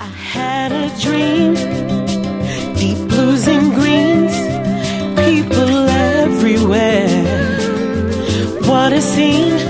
I had a dream, deep blues and greens, people everywhere. What a scene,